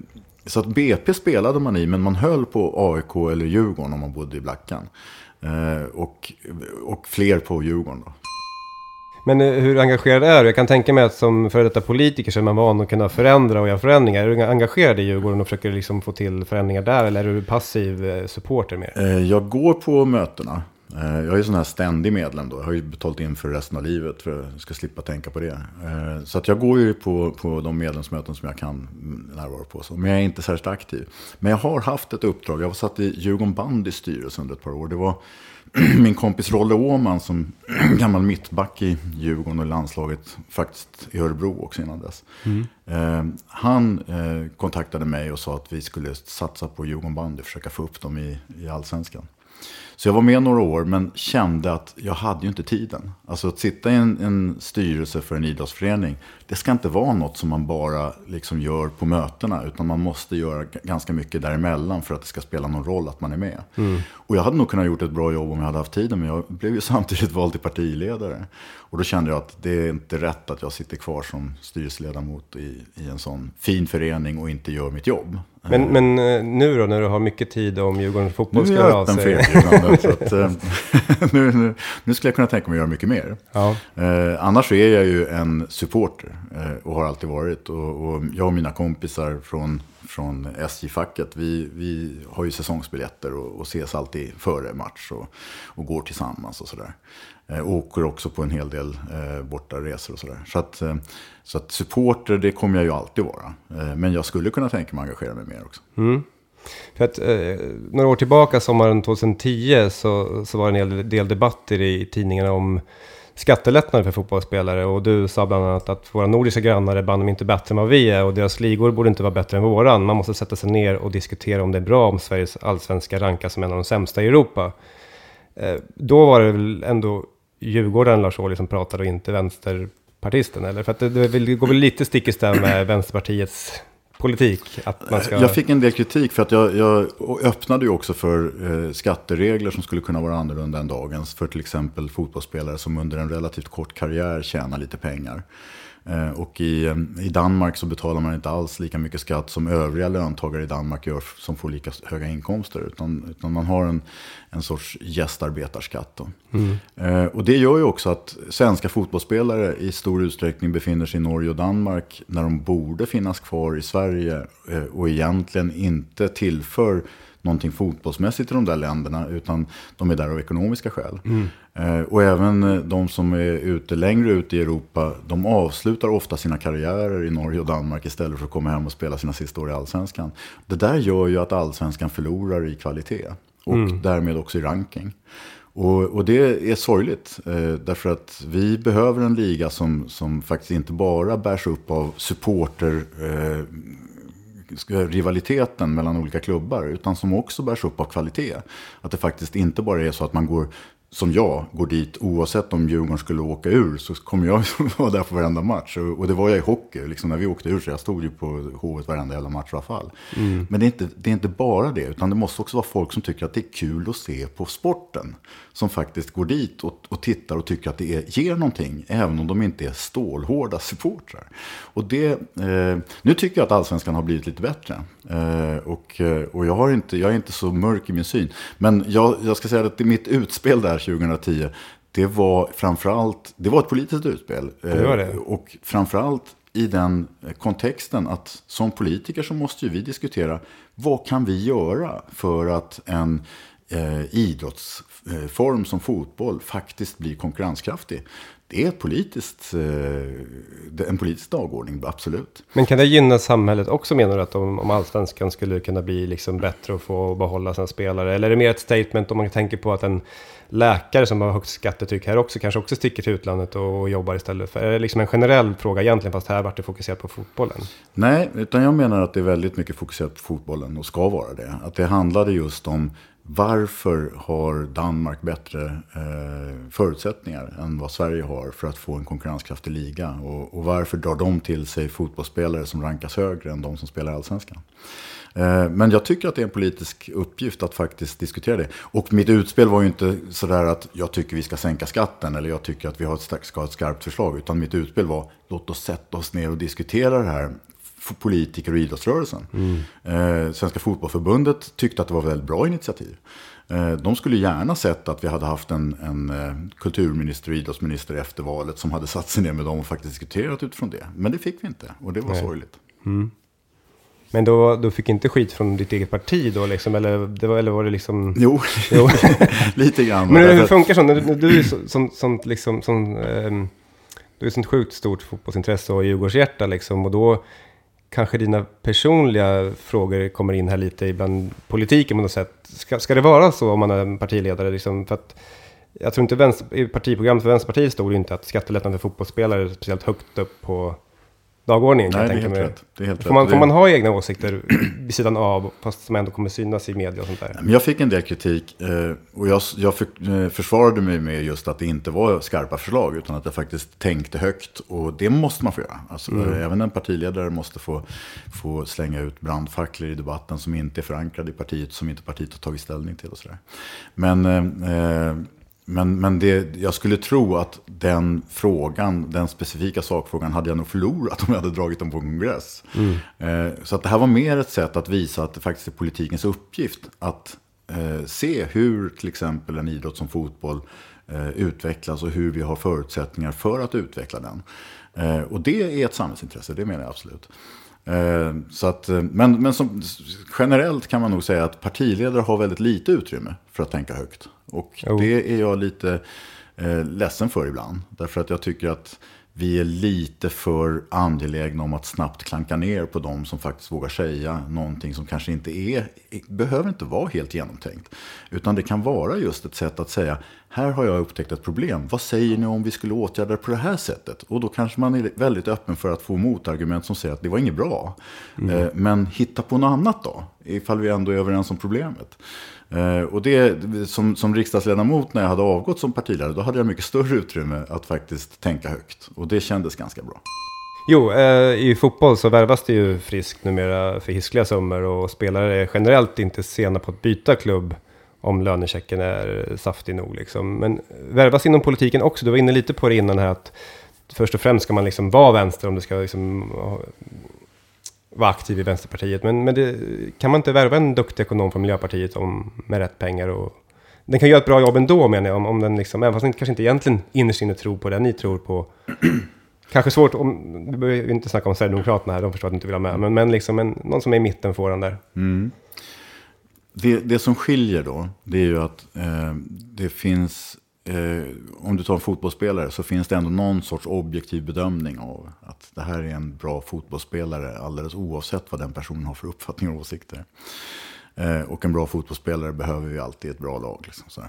Speaker 4: Så att B P spelade man i, men man höll på A I K eller Djurgården om man bodde i Blackan. Eh, och, och fler på Djurgården då.
Speaker 3: Men hur engagerad är du? Jag kan tänka mig att som före detta politiker så är man van att kunna förändra och göra förändringar. Är du engagerad i Djurgården och försöker liksom få till förändringar där, eller är du passiv supporter mer?
Speaker 4: Jag går på mötena. Jag är sån här ständig medlem då. Jag har ju betalt in för resten av livet för att jag ska slippa tänka på det. Så att jag går ju på, på de medlemsmöten som jag kan närvara på. Men jag är inte särskilt aktiv. Men jag har haft ett uppdrag. Jag var satt i Djurgården Bandy styrelse under ett par år. Det var min kompis Rolle Åman som gammal mittback i Djurgården och landslaget, faktiskt i Örebro också innan dess. Mm. Eh, han eh, kontaktade mig och sa att vi skulle satsa på Djurgården Bandy och försöka få upp dem i, i Allsvenskan. Så jag var med några år, men kände att jag hade ju inte tiden. Alltså att sitta i en, en styrelse för en idrottsförening, det ska inte vara något som man bara liksom gör på mötena, utan man måste göra g- ganska mycket däremellan för att det ska spela någon roll att man är med. Mm. Och jag hade nog kunnat gjort ett bra jobb om jag hade haft tiden, men jag blev ju samtidigt vald till partiledare. Och då kände jag att det är inte rätt att jag sitter kvar som styrelseledamot i, i en sån fin förening och inte gör mitt jobb.
Speaker 3: Men, men nu då, när du har mycket tid om Djurgårdens fotboll ska ha sig?
Speaker 4: Nu är jag öppen för erbjudandet, så att, eh, nu, nu, nu skulle jag kunna tänka mig att göra mycket mer.
Speaker 3: Ja.
Speaker 4: Eh, annars är jag ju en supporter eh, och har alltid varit. Och, och jag och mina kompisar från, från S J-facket, vi, vi har ju säsongsbiljetter och, och ses alltid före match och, och går tillsammans och sådär. Eh, åker också på en hel del eh, borta resor och sådär. Så att, eh, så att supporter, det kommer jag ju alltid vara. Eh, men jag skulle kunna tänka mig att engagera mig mer också.
Speaker 3: Mm. För att eh, några år tillbaka, sommaren tjugohundratio, så, så var det en hel del debatter i tidningarna om skattelättnader för fotbollsspelare. Och du sa bland annat att våra nordiska grannar är bandet inte bättre än vad vi är. Och deras ligor borde inte vara bättre än våran. Man måste sätta sig ner och diskutera om det är bra om Sveriges allsvenska rankas som en av de sämsta i Europa. Eh, då var det väl ändå Djurgården, Lars Ohly, som pratade och inte vänsterpartisten, eller? För att det, det går väl lite stick i stäv med Vänsterpartiets politik. Att man ska...
Speaker 4: Jag fick en del kritik för att jag, jag öppnade ju också för eh, skatteregler som skulle kunna vara annorlunda än dagens. För till exempel fotbollsspelare som under en relativt kort karriär tjänar lite pengar. Eh, och i, i Danmark så betalar man inte alls lika mycket skatt som övriga löntagare i Danmark gör som får lika höga inkomster. Utan, utan man har en, en sorts gästarbetarskatt då. Mm. Eh, och det gör ju också att svenska fotbollsspelare i stor utsträckning befinner sig i Norge och Danmark när de borde finnas kvar i Sverige eh, och egentligen inte tillför någonting fotbollsmässigt i de där länderna, utan de är där av ekonomiska skäl. Mm. Eh, och även de som är ute längre ut i Europa, de avslutar ofta sina karriärer i Norge och Danmark istället för att komma hem och spela sina sista år i Allsvenskan. Det där gör ju att Allsvenskan förlorar i kvalitet och mm. därmed också i ranking. Och, och det är sorgligt, eh, därför att vi behöver en liga som, som faktiskt inte bara bärs upp av supporter eh, rivaliteten mellan olika klubbar, utan som också bärs upp av kvalitet. Att det faktiskt inte bara är så att man går, som jag, går dit oavsett om Djurgården skulle åka ur, så kommer jag vara där på varenda match. Och, och det var jag i hockey, liksom när vi åkte ur, så jag stod ju på H ett varenda jävla match i alla fall. Mm. Men det är, inte, det är inte bara det, utan det måste också vara folk som tycker att det är kul att se på sporten. Som faktiskt går dit och, och tittar och tycker att det är, ger någonting, även om de inte är stålhårda supportrar. Och det, eh, nu tycker jag att Allsvenskan har blivit lite bättre. Eh, och och jag, har inte, jag är inte så mörk i min syn. Men jag, jag ska säga att det, mitt utspel där tjugohundratio, det var framförallt, det var ett politiskt utspel.
Speaker 3: Det var det.
Speaker 4: Eh, och framförallt i den kontexten att som politiker så måste ju vi diskutera, vad kan vi göra för att en eh, idrottsform som fotboll faktiskt blir konkurrenskraftig. Det är ett politiskt, eh, en politisk dagordning, absolut.
Speaker 3: Men kan det gynna samhället också, menar du, att om, om Allsvenskan skulle kunna bli liksom bättre och få behålla sina spelare? Eller är det mer ett statement om man tänker på att en läkare som har högt skattetryck här också kanske också sticker till utlandet och, och jobbar istället? För, är det liksom en generell fråga egentligen, fast här vart det fokuserat på fotbollen?
Speaker 4: Nej, utan jag menar att det är väldigt mycket fokuserat på fotbollen och ska vara det. Att det handlade just om varför har Danmark bättre eh, förutsättningar än vad Sverige har för att få en konkurrenskraftig liga? Och, och varför drar de till sig fotbollsspelare som rankas högre än de som spelar i Allsvenskan? Eh, men jag tycker att det är en politisk uppgift att faktiskt diskutera det. Och mitt utspel var ju inte sådär att jag tycker vi ska sänka skatten eller jag tycker att vi har ett, ska ha ett skarpt förslag. Utan mitt utspel var, låt oss sätta oss ner och diskutera det här politiker och idrottsrörelsen. Mm. Eh, Svenska fotbollsförbundet tyckte att det var ett väldigt bra initiativ. Eh, de skulle gärna sett att vi hade haft en, en eh, kulturminister och idrottsminister efter valet som hade satt sig ner med dem och faktiskt diskuterat utifrån det. Men det fick vi inte och det var Nej. sorgligt. Mm.
Speaker 3: Men då, då fick inte skit från ditt eget parti då liksom, eller, det var, eller var det liksom...
Speaker 4: Jo, jo. lite grann.
Speaker 3: Men hur funkar sånt? Du, du är så, sånt, sånt liksom, sånt, um, du är sånt sjukt stort fotbollsintresse och Djurgårdshjärta liksom, och då kanske dina personliga frågor kommer in här lite ibland politiken på något sätt. Ska, ska det vara så om man är en partiledare liksom, för att jag tror inte vänster, i partiprogrammet för Vänsterpartiet stod det inte att skattelättnader för fotbollsspelare är speciellt högt upp på dagordningen.
Speaker 4: Nej,
Speaker 3: kan
Speaker 4: det, är
Speaker 3: jag
Speaker 4: helt
Speaker 3: tänka mig.
Speaker 4: rätt. det är helt
Speaker 3: får, man,
Speaker 4: rätt.
Speaker 3: får man ha egna åsikter vid sidan av, fast som ändå kommer synas i media och sånt där?
Speaker 4: Jag fick en del kritik och jag, jag för, försvarade mig med just att det inte var skarpa förslag utan att jag faktiskt tänkte högt, och det måste man få göra. Alltså, mm. Även en partiledare måste få, få slänga ut brandfacklor i debatten som inte är förankrade i partiet, som inte partiet har tagit ställning till och sådär. Men... Eh, Men, men det, jag skulle tro att den frågan, den specifika sakfrågan hade jag nog förlorat om jag hade dragit dem på kongress. Mm. Eh, så att det här var mer ett sätt att visa att det faktiskt är politikens uppgift att eh, se hur till exempel en idrott som fotboll eh, utvecklas och hur vi har förutsättningar för att utveckla den. Eh, och det är ett samhällsintresse, det menar jag absolut. Så att, men men som, generellt kan man nog säga att partiledare har väldigt lite utrymme för att tänka högt. Och jo. det är jag lite eh, ledsen för ibland. Därför att jag tycker att vi är lite för angelägna om att snabbt klanka ner på dem som faktiskt vågar säga någonting som kanske inte är, behöver inte vara helt genomtänkt. Utan det kan vara just ett sätt att säga, här har jag upptäckt ett problem. Vad säger ni om vi skulle åtgärda det på det här sättet? Och då kanske man är väldigt öppen för att få motargument som säger att det var inget bra. Mm. Eh, men hitta på något annat då, ifall vi ändå är överens om problemet. Uh, och det som, som riksdagsledamot när jag hade avgått som partiledare, då hade jag mycket större utrymme att faktiskt tänka högt. Och det kändes ganska bra.
Speaker 3: Jo, eh, i fotboll så värvas det ju friskt numera för hiskliga summor, och spelare är generellt inte sena på att byta klubb om lönechecken är saftig nog liksom. Men värvas inom politiken också, du var inne lite på det innan här, att först och främst ska man liksom vara vänster om du ska liksom vara aktiv i Vänsterpartiet. Men, men det, kan man inte värva en duktig ekonom från Miljöpartiet om, med rätt pengar? Och, den kan göra ett bra jobb ändå, menar jag, om, om den liksom, även fast den kanske inte egentligen innerst inne tror på det ni tror på. Kanske svårt, om, vi behöver inte snacka om Sverigedemokraterna här, de förstår att inte vill ha med. Men, men liksom en, någon som är i mitten får den där.
Speaker 4: Mm. Det, det som skiljer då, det är ju att eh, det finns... Eh, om du tar en fotbollsspelare så finns det ändå någon sorts objektiv bedömning av att det här är en bra fotbollsspelare alldeles oavsett vad den personen har för uppfattningar och åsikter. Eh, och en bra fotbollsspelare behöver vi alltid ett bra lag. Liksom, så här.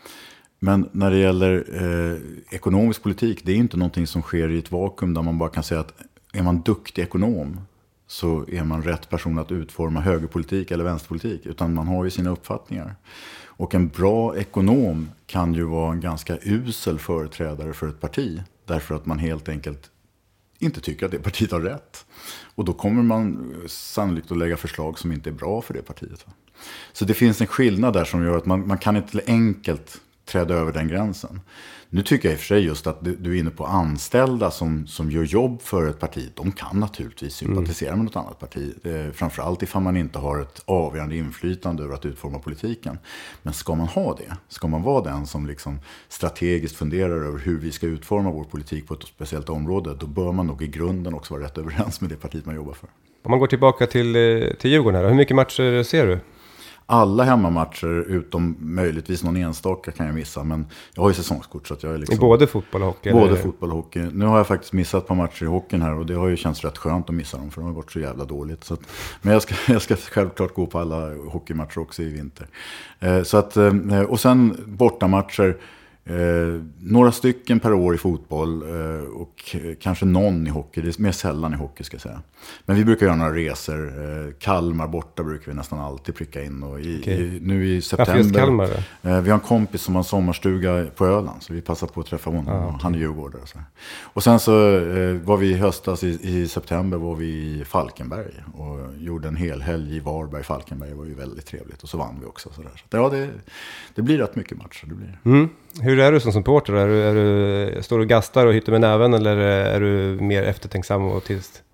Speaker 4: Men när det gäller eh, ekonomisk politik, det är inte någonting som sker i ett vakuum där man bara kan säga att är man duktig ekonom så är man rätt person att utforma högerpolitik eller vänsterpolitik, utan man har ju sina uppfattningar. Och en bra ekonom kan ju vara en ganska usel företrädare för ett parti, därför att man helt enkelt inte tycker att det partiet har rätt. Och då kommer man sannolikt att lägga förslag som inte är bra för det partiet. Så det finns en skillnad där som gör att man, man kan inte enkelt träda över den gränsen. Nu tycker jag i och för sig just att du, du är inne på anställda som, som gör jobb för ett parti. De kan naturligtvis sympatisera mm. med något annat parti. Eh, framförallt ifall man inte har ett avgörande inflytande över att utforma politiken. Men ska man ha det? Ska man vara den som liksom strategiskt funderar över hur vi ska utforma vår politik på ett speciellt område, då bör man nog i grunden också vara rätt överens med det partiet man jobbar för.
Speaker 3: Om man går tillbaka till, till Djurgården här, hur mycket matcher ser du?
Speaker 4: Alla hemmamatcher utom möjligtvis någon enstaka kan jag missa, men jag har ju säsongskort så att jag är liksom...
Speaker 3: I både fotboll och hockey?
Speaker 4: Både
Speaker 3: eller?
Speaker 4: fotboll och hockey. Nu har jag faktiskt missat ett par matcher i hockeyn här och det har ju känts rätt skönt att missa dem för de har varit så jävla dåligt. Så att, men jag ska, jag ska självklart gå på alla hockeymatcher också i vinter. Eh, så att, eh, och sen bortamatcher. Eh, några stycken per år i fotboll eh, och kanske någon i hockey. Det är mer sällan i hockey ska jag säga. Men vi brukar göra några resor. Eh, Kalmar borta brukar vi nästan alltid pricka in. Och i, okay. i, nu i september.
Speaker 3: Varför just Kalmar då?
Speaker 4: Eh, vi har en kompis som har en sommarstuga på Öland. Så vi passar på att träffa honom. Ah, okay. Han är djurgårdare. Och, så. och sen så eh, var vi i höstas i, i september var vi i Falkenberg. Och gjorde en hel helg i Varberg. Falkenberg var ju väldigt trevligt. Och så vann vi också. Så där. Så, ja, det, det blir rätt mycket matcher. Det blir.
Speaker 3: Mm. Hur är du som supporter? Är du, är du, står du gastar och hittar med näven eller är du mer eftertänksam och tyst?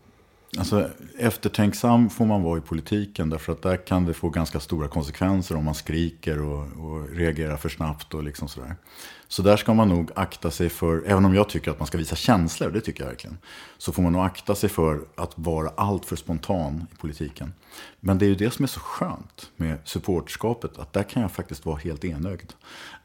Speaker 4: Alltså, eftertänksam får man vara i politiken, därför att där kan det få ganska stora konsekvenser om man skriker och, och reagerar för snabbt och liksom sådär. Så där ska man nog akta sig för, även om jag tycker att man ska visa känslor, det tycker jag verkligen, så får man nog akta sig för att vara allt för spontan i politiken. Men det är ju det som är så skönt med supportskapet, att där kan jag faktiskt vara helt enögd.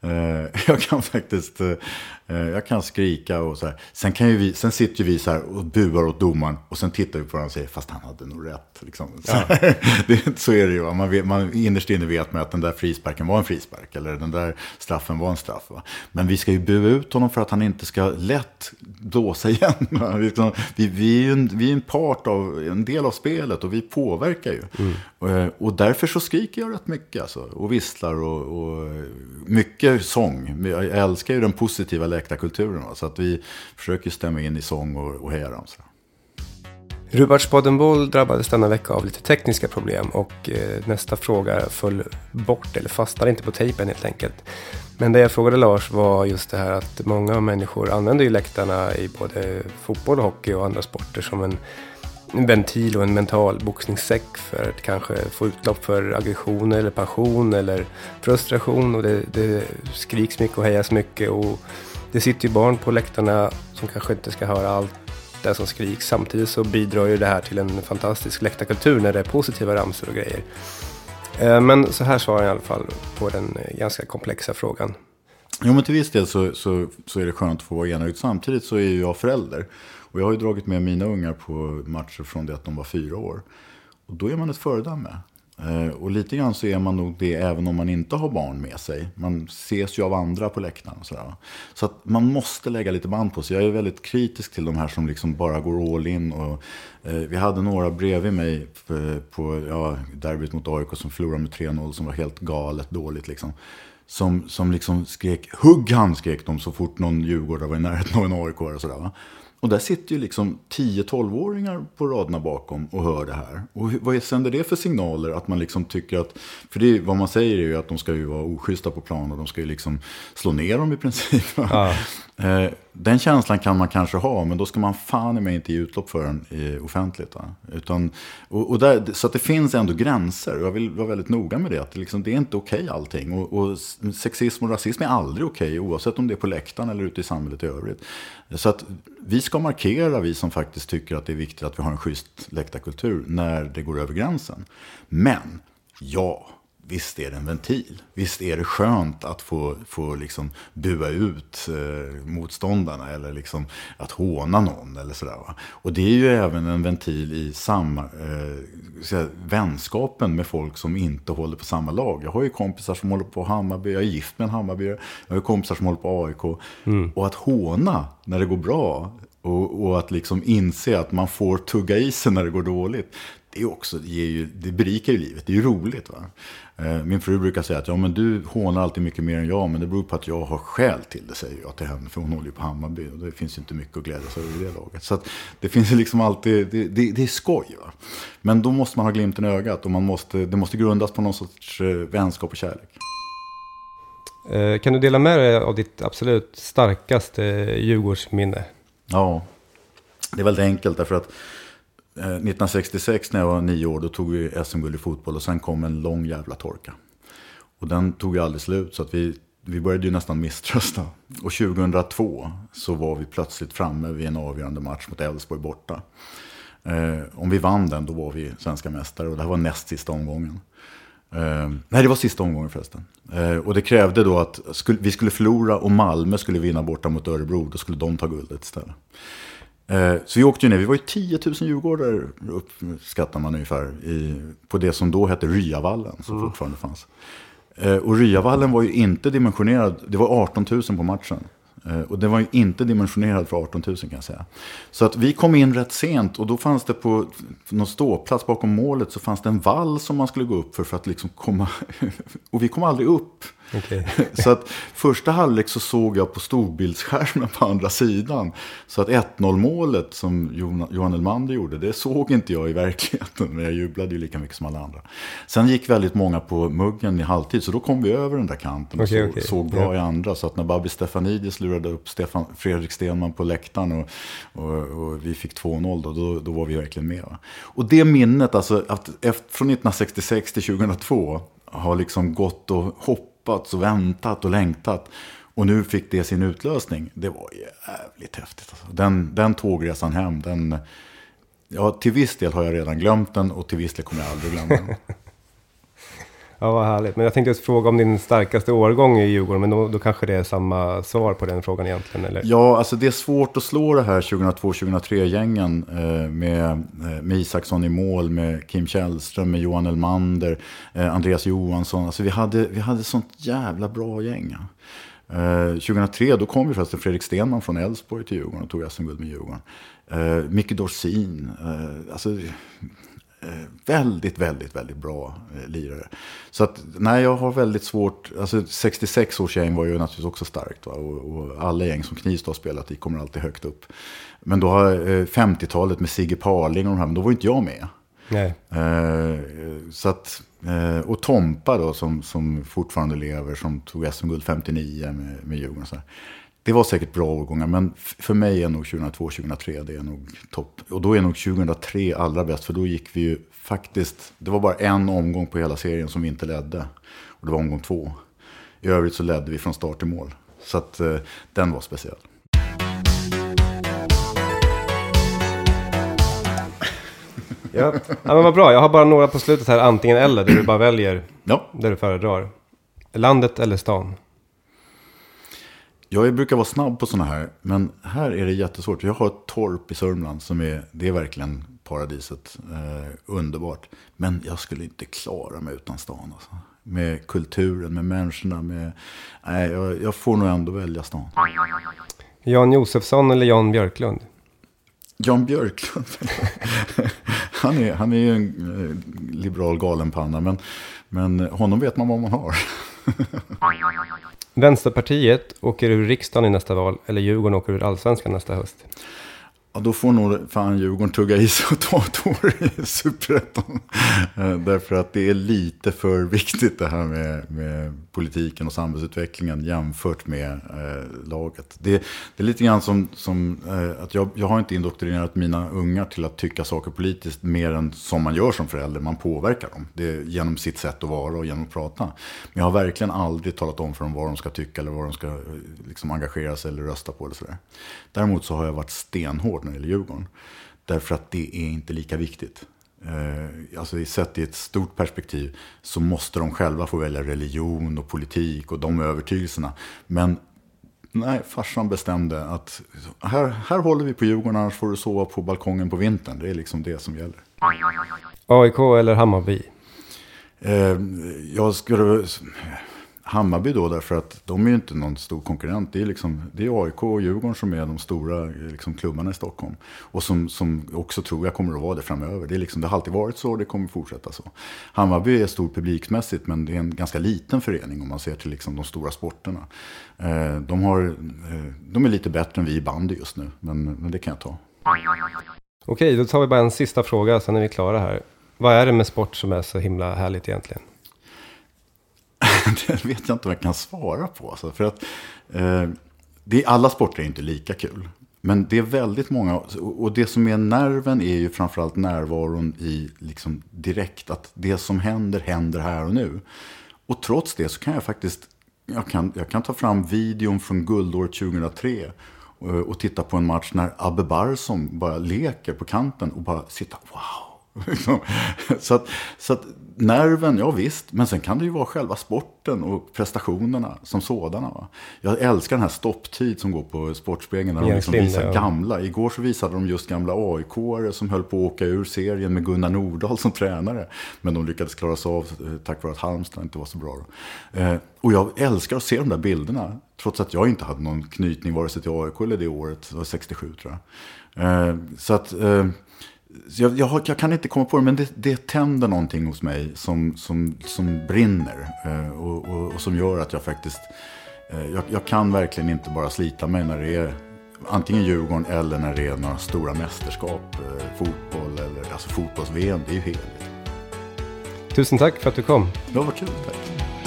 Speaker 4: Jag kan faktiskt jag kan skrika och så här. Sen, kan ju vi, sen sitter vi så här och buar åt domaren, och sen tittar vi på honom och säger, fast han hade nog rätt. Liksom. Ja. Så, det, så är det ju. Man, vet, man innerst inne vet man att den där frisparken var en frispark, eller den där straffen var en straff. Va? Men vi ska ju bua ut honom för att han inte ska lätt blåsa igen. Vi, vi är ju en, vi är en part av, en del av spelet, och vi påverkar ju. Mm. Och, och därför så skriker jag rätt mycket alltså, och visslar och, och mycket sång. Jag älskar ju den positiva läktarkulturen, så att vi försöker stämma in i sång och, och heja dem. Så.
Speaker 3: Rubartspodden Boll drabbades denna vecka av lite tekniska problem, och eh, nästa fråga föll bort eller fastnade inte på tejpen helt enkelt. Men det jag frågade Lars var just det här att många människor använder ju läktarna i både fotboll, hockey och andra sporter som en, en ventil och en mental boxningssäck för att kanske få utlopp för aggression eller passion eller frustration, och det, det skriks mycket och hejas mycket, och det sitter ju barn på läktarna som kanske inte ska höra allt det som skriks. Samtidigt så bidrar ju det här till en fantastisk läktarkultur när det är positiva ramsor och grejer. Men så här svarar jag i alla fall på den ganska komplexa frågan.
Speaker 4: Jo, men till viss del så, så, så är det skönt att få vara enögd. Samtidigt så är jag förälder. Och jag har ju dragit med mina ungar på matcher från det att de var fyra år. Och då är man ett föredöme. Eh, och lite grann så är man nog det även om man inte har barn med sig. Man ses ju av andra på läktaren och sådär. Så att man måste lägga lite band på sig. Jag är väldigt kritisk till de här som liksom bara går all in. Och, eh, vi hade några bredvid mig på, på ja, derbyt mot A I K som förlorade med tre noll, som var helt galet dåligt liksom. Som, som liksom skrek, hugg han, skrek de så fort någon Djurgårdare var i närheten av en A I K och sådär, va. Och där sitter ju liksom tio-tolv-åringar på raderna bakom och hör det här. Och vad sänder det för signaler att man liksom tycker att, för det är, vad man säger är ju att de ska ju vara oschyssta på plan och de ska ju liksom slå ner dem i princip. Ja. Eh, den känslan kan man kanske ha, men då ska man fan i mig inte ge utlopp för den i offentligt. Va? Utan, och, och där, så att det finns ändå gränser, och jag vill vara väldigt noga med det, att det, liksom, det är inte okej allting. Och, och sexism och rasism är aldrig okej, oavsett om det är på läktaren eller ute i samhället i övrigt. Så att vi ska markera, vi som faktiskt tycker att det är viktigt att vi har en schysst läktarkultur när det går över gränsen. Men, ja, visst är det en ventil. Visst är det skönt att få, få liksom bua ut eh, motståndarna eller liksom att håna någon eller sådär, va? Och det är ju även en ventil i samma, eh, säga, vänskapen med folk som inte håller på samma lag. Jag har ju kompisar som håller på Hammarby, jag är gift med en Hammarby, jag har ju kompisar som håller på A I K. Mm. Och att håna när det går bra och, och att liksom inse att man får tugga i sig när det går dåligt, det är också, det, ger ju, det berikar ju livet, det är ju roligt, va? Min fru brukar säga att ja, men du hånar alltid mycket mer än jag, men det beror på att jag har skäl till det, säger jag till henne, för hon håller ju på Hammarby och det finns ju inte mycket att glädja sig över det laget. Så att det finns liksom alltid, det, det, det är skoj, va? Men då måste man ha glimten i ögat, och man måste, det måste grundas på någon sorts vänskap och kärlek.
Speaker 3: Kan du dela med dig av ditt absolut starkaste Djurgårdsminne?
Speaker 4: Ja, det är väldigt enkelt, därför att nittonhundrasextiosex när jag var nio år, då tog vi S M-guld i fotboll, och sen kom en lång jävla torka. Och den tog ju aldrig slut, så att vi, vi började ju nästan misströsta. Och tjugohundratvå så var vi plötsligt framme vid en avgörande match mot Elfsborg borta. Eh, om vi vann den, då var vi svenska mästare, och det här var näst sista omgången. Eh, nej, det var sista omgången förresten. Eh, och det krävde då att skulle, vi skulle förlora och Malmö skulle vinna borta mot Örebro, då skulle de ta guldet istället. Så vi åkte ju ner, vi var ju tio tusen djurgårdare, uppskattar man ungefär, i, på det som då hette Ryavallen, som mm. fortfarande fanns. Och Ryavallen var ju inte dimensionerad, det var arton tusen på matchen. Och det var ju inte dimensionerad för arton tusen, kan jag säga. Så att vi kom in rätt sent, och då fanns det på någon ståplats bakom målet, så fanns det en vall som man skulle gå upp för för att liksom komma, och vi kom aldrig upp.
Speaker 3: Okay.
Speaker 4: Så att första halvlek så såg jag på storbildsskärmen på andra sidan. Så att ett noll målet som Johan Elmander gjorde, det såg inte jag i verkligheten. Men jag jublade ju lika mycket som alla andra. Sen gick väldigt många på muggen i halvtid. Så då kom vi över den där kanten och
Speaker 3: okay,
Speaker 4: så,
Speaker 3: okay.
Speaker 4: såg bra
Speaker 3: ja.
Speaker 4: i andra. Så att när Babi Stefanidis lurade upp Stefan, Fredrik Stenman på läktaren och, och, och vi fick två noll då, då, då var vi verkligen med. Va? Och det minnet, alltså att efter, från nittonhundrasextiosex till tjugohundratvå har liksom gått och hoppats och väntat och längtat. Och nu fick det sin utlösning. Det var jävligt häftigt. Alltså. Den, den tågresan hem, den, ja, till viss del har jag redan glömt den och till viss del kommer jag aldrig glömma den.
Speaker 3: Ja, vad härligt. Men jag tänkte just fråga om din starkaste årgång i Djurgården, men då, då kanske det är samma svar på den frågan egentligen, eller?
Speaker 4: Ja, alltså det är svårt att slå det här tjugohundratvå tjugohundratre-gängen eh, med, med Isaksson i mål, med Kim Källström, med Johan Elmander, eh, Andreas Johansson. Alltså vi hade, vi hade sånt jävla bra gäng. Ja. Eh, tjugohundratre, då kom ju förresten Fredrik Stenman från Elfsborg till Djurgården och tog S M-guld med Djurgården. Eh, Micke Dorsin, eh, alltså... Väldigt, väldigt, väldigt bra eh, lirare. Så att, nej, jag har väldigt svårt, alltså sextiosex års gäng var ju naturligtvis också starkt, va? Och, och alla gäng som Knivsta har spelat i kommer alltid högt upp. Men då har eh, femtiotalet med Sigge Parling och de här, men då var inte jag med.
Speaker 3: Nej.
Speaker 4: Eh, så att, eh, och Tompa då som, som fortfarande lever, som tog S M-guld femtionio med, med Djurgården och så här. Det var säkert bra årgångar, men för mig är nog tjugohundratvå tjugohundratre, det är nog topp. Och då är nog tjugohundratre allra bäst, för då gick vi ju faktiskt, det var bara en omgång på hela serien som vi inte ledde. Och det var omgång två. I övrigt så ledde vi från start till mål. Så att eh, den var speciell.
Speaker 3: Ja. Ja, men vad bra. Jag har bara några på slutet här, antingen eller, där du bara väljer,
Speaker 4: ja.
Speaker 3: Där du föredrar. Landet eller stan?
Speaker 4: Jag brukar vara snabb på såna här, men här är det jättesvårt. Jag har ett torp i Sörmland som är, det är verkligen paradiset. Eh, underbart. Men jag skulle inte klara mig utan stan. Alltså. Med kulturen, med människorna. Med, nej, jag, jag får nog ändå välja stan.
Speaker 3: Jan Josefsson eller Jan Björklund?
Speaker 4: Jan Björklund. han, är, han är ju en liberal galenpanna, men, men honom vet man vad man har.
Speaker 3: Vänsterpartiet åker ur riksdagen i nästa val, eller Djurgården åker ur allsvenskan nästa höst?
Speaker 4: Ja, då får nog fan Djurgården tugga i sig och ta ett år i Superettan. Därför att det är lite för viktigt det här med, med politiken och samhällsutvecklingen jämfört med eh, laget. Det, det är lite grann som, som eh, att jag, jag har inte indoktrinerat mina ungar till att tycka saker politiskt mer än som man gör som förälder. Man påverkar dem det är genom sitt sätt att vara och genom att prata. Men jag har verkligen aldrig talat om för dem vad de ska tycka eller vad de ska liksom, engagera sig eller rösta på. Eller sådär. Däremot så har jag varit stenhård när det gäller Djurgården. Därför att det är inte lika viktigt. Eh, alltså sett i ett stort perspektiv så måste de själva få välja religion och politik och de övertygelserna. Men nej, farsan bestämde att här, här håller vi på Djurgården, annars får du sova på balkongen på vintern. Det är liksom det som gäller.
Speaker 3: A I K eller Hammarby?
Speaker 4: Eh, jag skulle... Hammarby då, därför att de är ju inte någon stor konkurrent. Det är, liksom, det är A I K och Djurgården som är de stora liksom, klubbarna i Stockholm. Och som, som också tror jag kommer att vara det framöver. Det, är liksom, det har alltid varit så och det kommer fortsätta så. Hammarby är stort publiksmässigt, men det är en ganska liten förening om man ser till liksom, de stora sporterna. Eh, de, har, eh, de är lite bättre än vi i bandy just nu, men, men det kan jag ta.
Speaker 3: Okej, då tar vi bara en sista fråga, sen är vi klara här. Vad är det med sport som är så himla härligt egentligen?
Speaker 4: Det vet jag inte vad jag kan svara på. Alltså, för att eh, det, alla sporter är inte lika kul. Men det är väldigt många, och det som är nerven är ju framförallt närvaron i liksom direkt. Att det som händer, händer här och nu. Och trots det så kan jag faktiskt, jag kan, jag kan ta fram videon från guldåret tjugohundratre och, och titta på en match när Abbe Barsson bara leker på kanten och bara sitta, wow. så att, så att nerven, ja visst, men sen kan det ju vara själva sporten och prestationerna som sådana. Va? Jag älskar den här stopptid som går på Sportspegeln där de liksom visar ja. gamla. Igår så visade de just gamla A I K-are som höll på att åka ur serien med Gunnar Nordahl som tränare. Men de lyckades klara sig av tack vare att Halmstad inte var så bra. Då. Eh, och jag älskar att se de där bilderna, trots att jag inte hade någon knytning vare sig till A I K eller det året, det var sextiosju tror jag. Eh, så att... Eh, Jag, jag, jag kan inte komma på det, men det, det tänder någonting hos mig som, som, som brinner. Eh, och, och, och som gör att jag faktiskt... Eh, jag, jag kan verkligen inte bara slita mig när det är antingen Djurgården eller när det är några stora mästerskap. Eh, fotboll eller alltså fotbolls-V M, det är ju heligt.
Speaker 3: Tusen tack för att du kom.
Speaker 4: Det var kul, tack.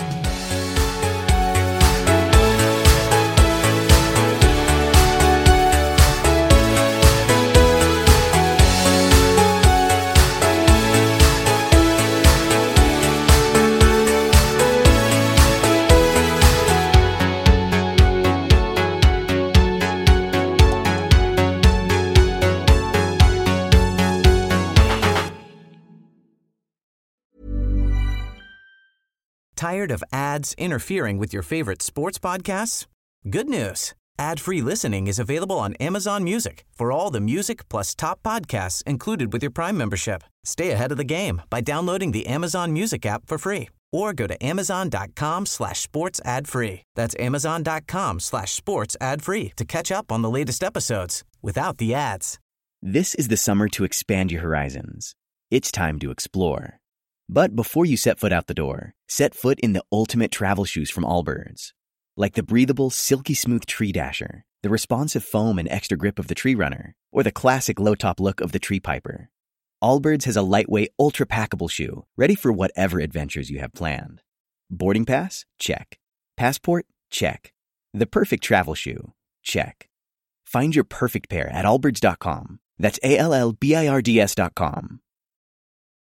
Speaker 2: Tired of ads interfering with your favorite sports podcasts? Good news. Ad-free listening is available on Amazon Music for all the music plus top podcasts included with your Prime membership. Stay ahead of the game by downloading the Amazon Music app for free or go to amazon.com slash sports ad free. That's amazon.com slash sports ad free to catch up on the latest episodes without the ads.
Speaker 7: This is the summer to expand your horizons. It's time to explore. But before you set foot out the door, set foot in the ultimate travel shoes from Allbirds. Like the breathable, silky smooth Tree Dasher, the responsive foam and extra grip of the Tree Runner, or the classic low-top look of the Tree Piper. Allbirds has a lightweight, ultra-packable shoe, ready for whatever adventures you have planned. Boarding pass? Check. Passport? Check. The perfect travel shoe? Check. Find your perfect pair at allbirds dot com. That's A L L B I R D S dot com.